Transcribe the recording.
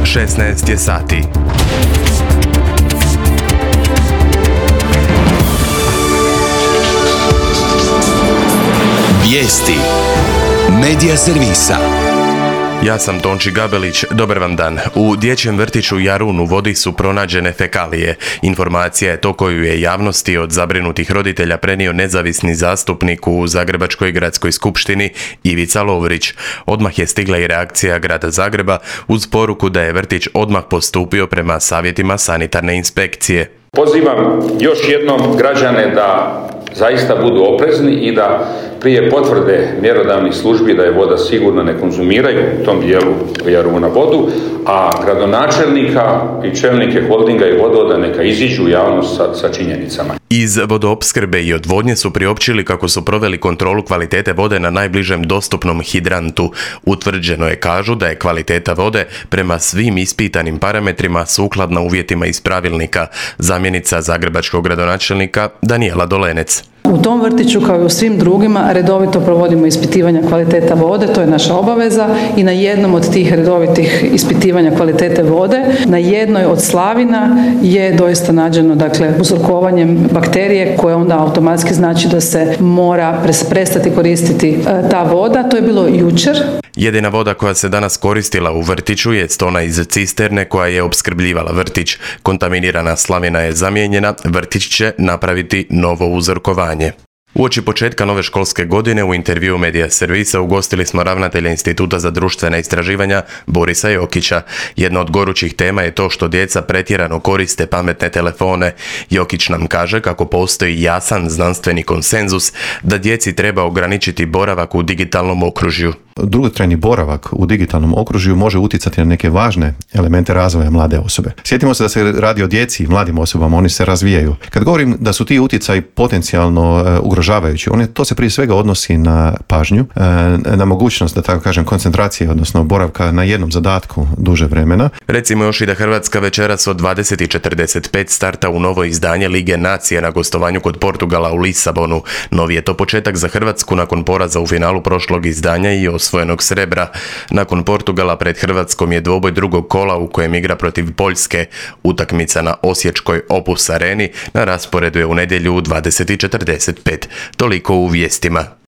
16 je sati. Vijesti Medija servisa. Ja sam Tonči Gabelić, dobar vam dan. U dječjem vrtiću Jarun u vodi su pronađene fekalije. Informacija je to koju je javnosti od zabrinutih roditelja prenio nezavisni zastupnik u Zagrebačkoj gradskoj skupštini Ivica Lovrić. Odmah je stigla i reakcija grada Zagreba uz poruku da je vrtić odmah postupio prema savjetima sanitarne inspekcije. Pozivam još jednom građane da zaista budu oprezni i da prije potvrde mjerodavnih službi da je voda sigurna ne konzumiraju u tom dijelu Jaruna vodu, a gradonačelnika i čelnike holdinga i vodovoda neka iziđu u javnost sa činjenicama. Iz vodoopskrbe i odvodnje su priopćili kako su proveli kontrolu kvalitete vode na najbližem dostupnom hidrantu. Utvrđeno je, kažu, da je kvaliteta vode prema svim ispitanim parametrima sukladna uvjetima iz pravilnika. Zamjenica zagrebačkog gradonačelnika Danijela Dolenec. U tom vrtiću, kao i u svim drugima, redovito provodimo ispitivanja kvaliteta vode, to je naša obaveza, i na jednom od tih redovitih ispitivanja kvalitete vode, na jednoj od slavina je doista nađeno, uzrokovanjem bakterije, koje onda automatski znači da se mora prestati koristiti ta voda. To je bilo jučer. Jedina voda koja se danas koristila u vrtiću je ona iz cisterne koja je opskrbljivala vrtić. Kontaminirana slavina je zamijenjena, vrtić će napraviti novo uzorkovanje. Uoči početka nove školske godine u intervjuu Medija servisa ugostili smo ravnatelja Instituta za društvena istraživanja Borisa Jokića. Jedna od gorućih tema je to što djeca pretjerano koriste pametne telefone. Jokić nam kaže kako postoji jasan znanstveni konsenzus da djeci treba ograničiti boravak u digitalnom okružju. Dugotrajni boravak u digitalnom okružju može utjecati na neke važne elemente razvoja mlade osobe. Sjetimo se da se radi o djeci i mladim osobama, oni se razvijaju. Kad govorim da su ti utjecaji potencijalno ugrožavajući, to se prije svega odnosi na pažnju, na mogućnost, da tako kažem, koncentracije, odnosno boravka na jednom zadatku duže vremena. Recimo još i da Hrvatska večeras od 20:45 starta u novo izdanje Lige nacije na gostovanju kod Portugala u Lisabonu. Novi je to početak za Hrvatsku nakon poraza u finalu prošlog izdanja i osvojenog srebra. Nakon Portugala pred Hrvatskom je dvoboj drugog kola u kojem igra protiv Poljske. Utakmica na osječkoj Opus areni na rasporedu je u nedjelju u 20:45. Toliko u vijestima.